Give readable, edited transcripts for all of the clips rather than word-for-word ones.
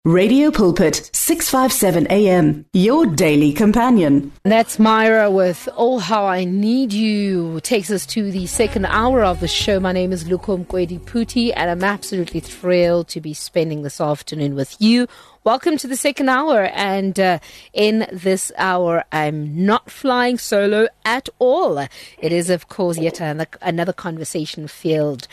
Radio Pulpit, 657 AM, your daily companion. That's Myra with Oh How I Need You. Takes us to the second hour of the show. My name is Luko Mkwedi-Puti, and I'm absolutely thrilled to be spending this afternoon with you. Welcome to the second hour, and in this hour, I'm not flying solo at all. It is, of course, yet another conversation-filled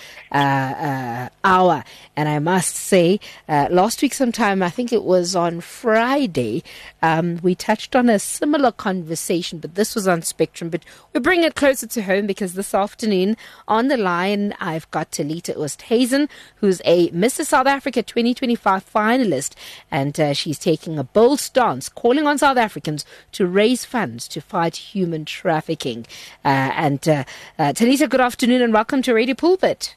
hour. And I must say, last week sometime, I think it was on Friday, we touched on a similar conversation, but this was on Spectrum. But we bring it closer to home because this afternoon on the line, I've got Talita Oosthuizen, who's a Mrs. South Africa 2025 finalist. And she's taking a bold stance, calling on South Africans to raise funds to fight human trafficking. Talita, good afternoon and welcome to Radio Pulpit.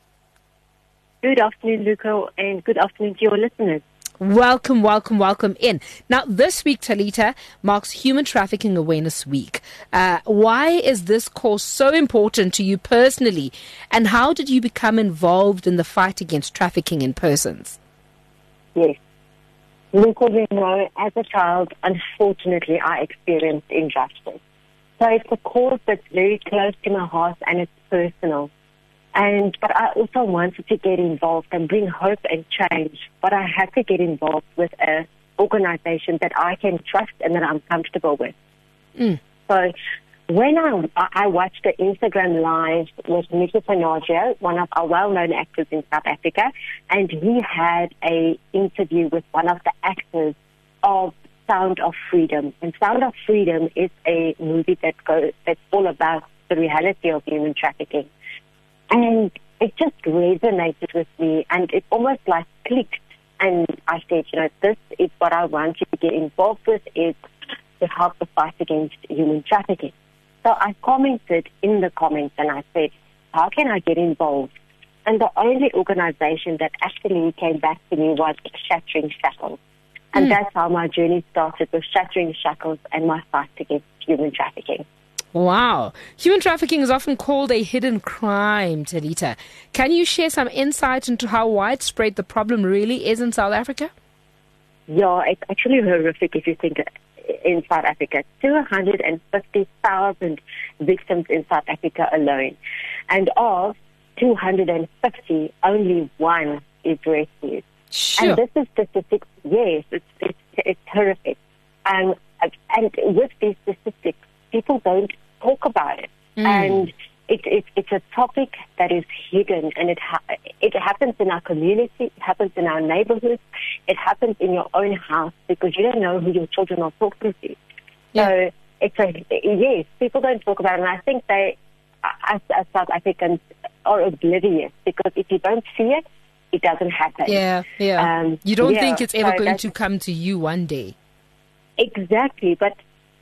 Good afternoon, Luco, and good afternoon to your listeners. Welcome in. Now, this week, Talita, marks Human Trafficking Awareness Week. Why is this cause so important to you personally, and how did you become involved in the fight against trafficking in persons? Yes. Because we know, as a child, unfortunately, I experienced injustice. So it's a cause that's very close to my heart and it's personal. But I also wanted to get involved and bring hope and change. But I had to get involved with an organization that I can trust and that I'm comfortable with. So when I watched the Instagram Live with Nicky Panagio, one of our well-known actors in South Africa, and he had an interview with one of the actors of Sound of Freedom. And Sound of Freedom is a movie that's all about the reality of human trafficking. And it just resonated with me, and it almost like clicked. And I said, this is what I want you to get involved with, is to help the fight against human trafficking. So I commented in the comments and I said, how can I get involved? And the only organization that actually came back to me was Shattering Shackles. And that's how my journey started, with Shattering Shackles and my fight against human trafficking. Wow. Human trafficking is often called a hidden crime, Talita. Can you share some insight into how widespread the problem really is in South Africa? Yeah, it's actually horrific if you think in South Africa. 250,000 victims in South Africa alone. And of 250, only one is rescued. Sure. And this is statistics. Yes, it's horrific. And with these statistics, people don't talk about it. And it's a topic that is hidden, and it happens in our community, it happens in our neighborhoods, it happens in your own house, because you don't know who your children are talking to. Yeah. So yes, people don't talk about it, and I think they, as South Africans, are oblivious, because if you don't see it, it doesn't happen. Yeah. You don't think it's ever going to come to you one day. Exactly, but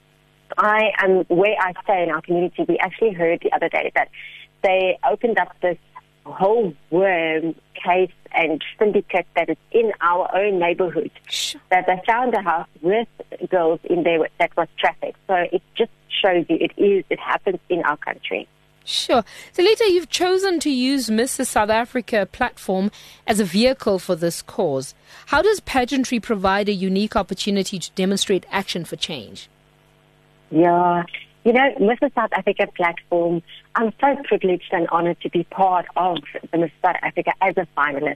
I am where I stay in our community. We actually heard the other day that they opened up this whole worm case and syndicate that is in our own neighborhood. Sure. That they found a house with girls in there that was trafficked. So it just shows you it happens in our country. Sure. So later, you've chosen to use Mrs. South Africa platform as a vehicle for this cause. How does pageantry provide a unique opportunity to demonstrate action for change? Yeah, Mrs. South Africa platform, I'm so privileged and honored to be part of the Mrs. South Africa as a finalist.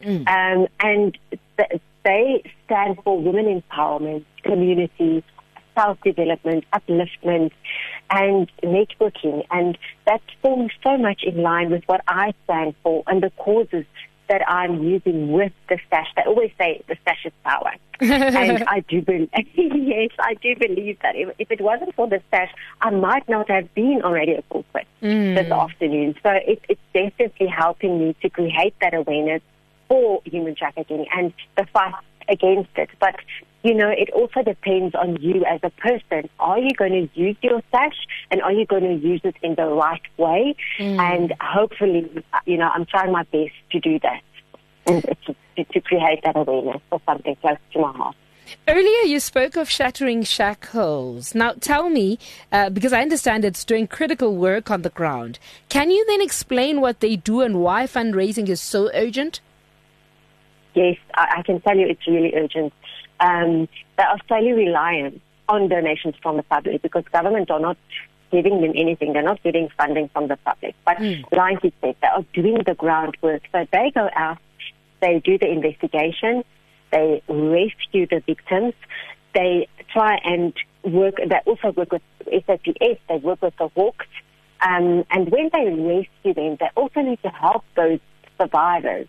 And they stand for women empowerment, community, self-development, upliftment, and networking. And that forms so much in line with what I stand for and the causes that I'm using with the stash. They always say the stash is power. And I do believe, yes, I do believe that if it wasn't for the stash, I might not have been on Radio Pulpit this afternoon. So it's definitely helping me to create that awareness for human trafficking and the fight against it. But, it also depends on you as a person. Are you going to use your stash, and are you going to use it in the right way? And hopefully, I'm trying my best to do that and to create that awareness for something close to my heart. Earlier, you spoke of Shattering Shackles. Now, tell me, because I understand it's doing critical work on the ground, can you then explain what they do and why fundraising is so urgent? Yes, I can tell you it's really urgent. They are solely reliant on donations from the public because government are not giving them anything. They're not getting funding from the public. But like you said, they are doing the groundwork. So they go out, they do the investigation, they rescue the victims, they try and work. They also work with SAPS, they work with the Hawks. And when they rescue them, they also need to help those survivors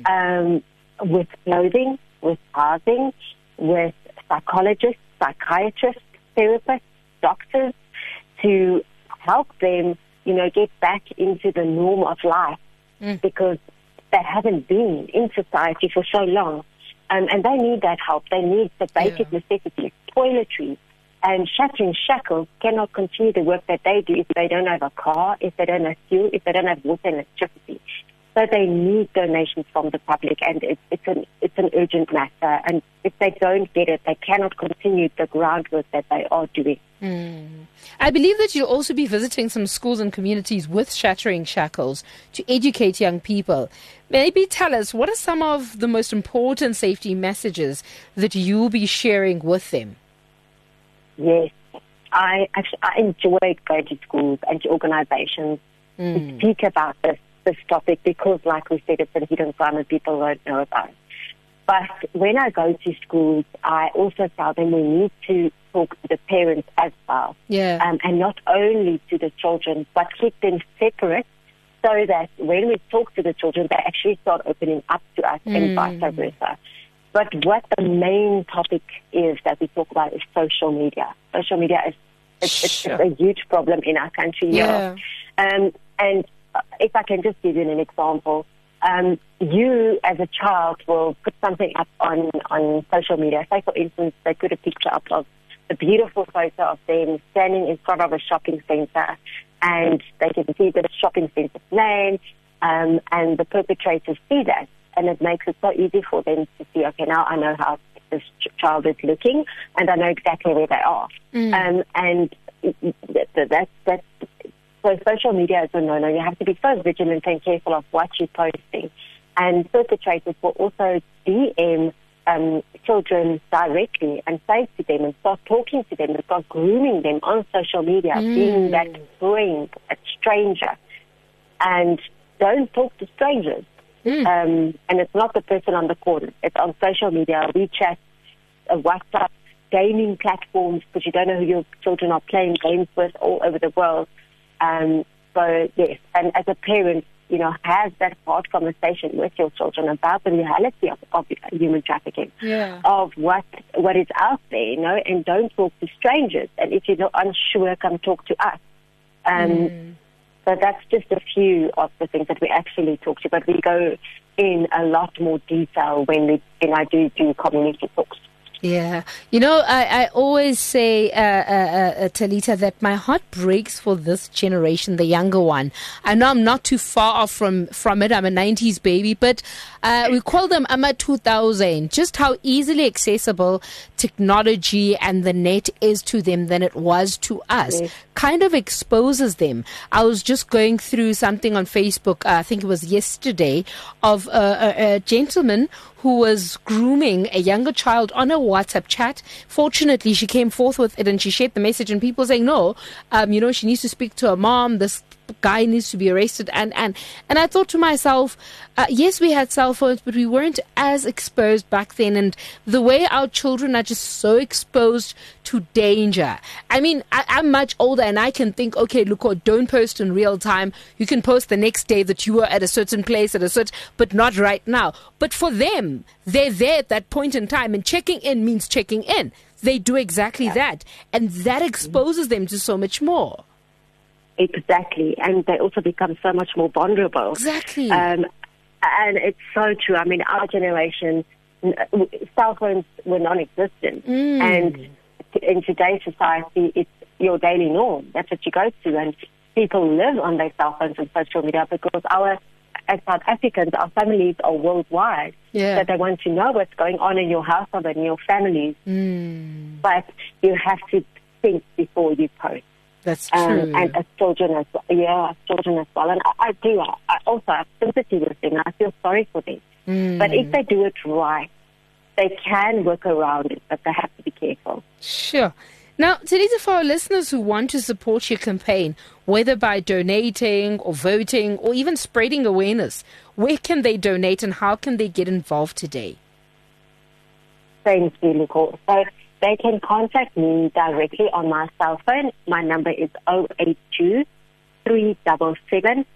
with clothing, with housing, with psychologists, psychiatrists, therapists, doctors, to help them, get back into the norm of life because they haven't been in society for so long. And they need that help. They need the basic necessities, toiletries. And Shattering Shackles cannot continue the work that they do if they don't have a car, if they don't have fuel, if they don't have water and electricity. So they need donations from the public, and it's an urgent matter. And if they don't get it, they cannot continue the groundwork that they are doing. I believe that you'll also be visiting some schools and communities with Shattering Shackles to educate young people. Maybe tell us, what are some of the most important safety messages that you'll be sharing with them? Yes, I enjoyed going to schools and to organizations to speak about this topic because, like we said, it's a hidden crime and people don't know about it. But when I go to schools, I also tell them we need to talk to the parents as well. And not only to the children, but keep them separate so that when we talk to the children, they actually start opening up to us and vice versa. But what the main topic is that we talk about is social media. Social media is it's a huge problem in our country here. And if I can just give you an example, you as a child will put something up on social media. Say, for instance, they put a picture up of a beautiful photo of them standing in front of a shopping center, and they can see the shopping center's name, and the perpetrators see that. And it makes it so easy for them to see, okay, now I know how this child is looking, and I know exactly where they are. And so social media is a no-no. You have to be so vigilant and careful of what you're posting. And perpetrators will also DM children directly and say to them and start talking to them and start grooming them on social media, being that friend, a stranger. And don't talk to strangers. And it's not the person on the corner. It's on social media, WeChat, WhatsApp, gaming platforms, because you don't know who your children are playing games with all over the world. So, yes, and as a parent, have that hard conversation with your children about the reality of human trafficking, of what is out there, and don't talk to strangers. And if you're unsure, come talk to us. So that's just a few of the things that we actually talk to, but we go in a lot more detail when I do community talks. Yeah. I always say, Talita, that my heart breaks for this generation, the younger one. I know I'm not too far off from it. I'm a 90s baby, but we call them Ama 2000. Just how easily accessible technology and the net is to them than it was to us. Kind of exposes them. I was just going through something on Facebook, I think it was yesterday, of a gentleman who was grooming a younger child on a WhatsApp chat. Fortunately, she came forth with it and she shared the message, and people saying, no, she needs to speak to her mom. This guy needs to be arrested. And I thought to myself, yes, we had cell phones, but we weren't as exposed back then. And the way our children are just so exposed to danger. I mean, I'm much older and I can think, okay, look, don't post in real time. You can post the next day that you were at a certain place but not right now. But for them, they're there at that point in time, and checking in means checking in. They do exactly that. And that exposes them to so much more. Exactly. And they also become so much more vulnerable. Exactly. And it's so true. I mean, our generation, cell phones were non-existent. And in today's society, it's your daily norm. That's what you go to. And people live on their cell phones and social media because as South Africans, our families are worldwide. So they want to know what's going on in your household and in your families. But you have to think before you post. That's true. And as children as well. Yeah, as children as well. And I do. I also have sympathy with them. I feel sorry for them. But if they do it right, they can work around it, but they have to be careful. Sure. Now, Talita, for our listeners who want to support your campaign, whether by donating or voting or even spreading awareness, where can they donate and how can they get involved today? Thank you, Nicole. So they can contact me directly on my cell phone. My number is 082 377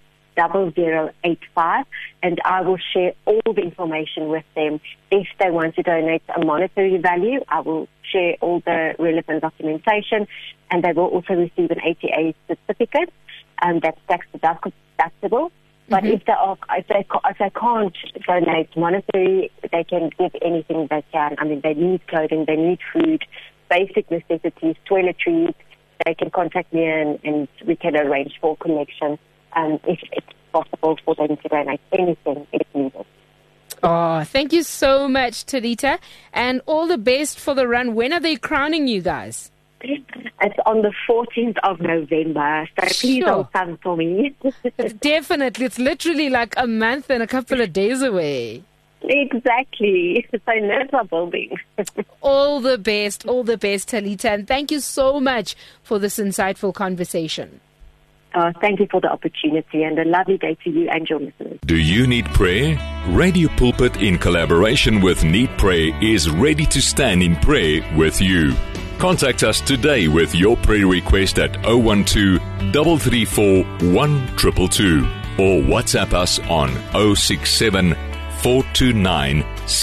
0085, and I will share all the information with them. If they want to donate a monetary value, I will share all the relevant documentation, and they will also receive an ATA certificate, and that's tax deductible. But if they can't donate monetary, they can give anything they can. I mean, they need clothing, they need food, basic necessities, toiletries. They can contact me and we can arrange for collection if it's possible for them to donate anything if needed. Oh, thank you so much, Talita, and all the best for the run. When are they crowning you guys? It's on the 14th of November, so please don't come for me. Definitely. It's literally like a month and a couple of days away. Exactly. So nerves are building. All the best, Talita, and thank you so much for this insightful conversation. Thank you for the opportunity, and a lovely day to you and your listeners. Do you need prayer? Radio Pulpit, in collaboration with Need Prayer, is ready to stand in prayer with you. Contact us today with your prayer request at 012 334 1222 or WhatsApp us on 067 429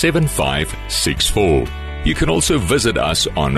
7564. You can also visit us on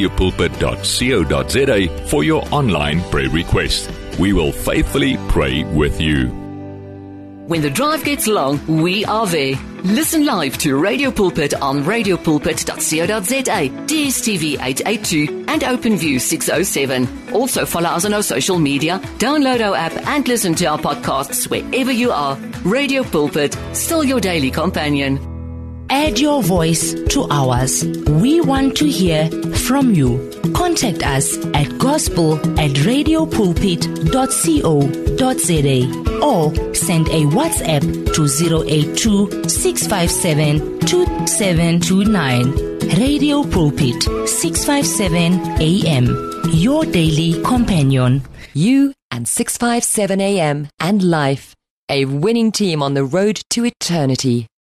radiopulpit.co.za for your online prayer request. We will faithfully pray with you. When the drive gets long, we are there. Listen live to Radio Pulpit on radiopulpit.co.za, DSTV 882 and OpenView 607. Also follow us on our social media, download our app and listen to our podcasts wherever you are. Radio Pulpit, still your daily companion. Add your voice to ours. We want to hear from you. Contact us at gospel@radiopulpit.co.za or send a WhatsApp to 082 657 2729. Radio Pulpit, 657 AM, your daily companion. You and 657 AM and life, a winning team on the road to eternity.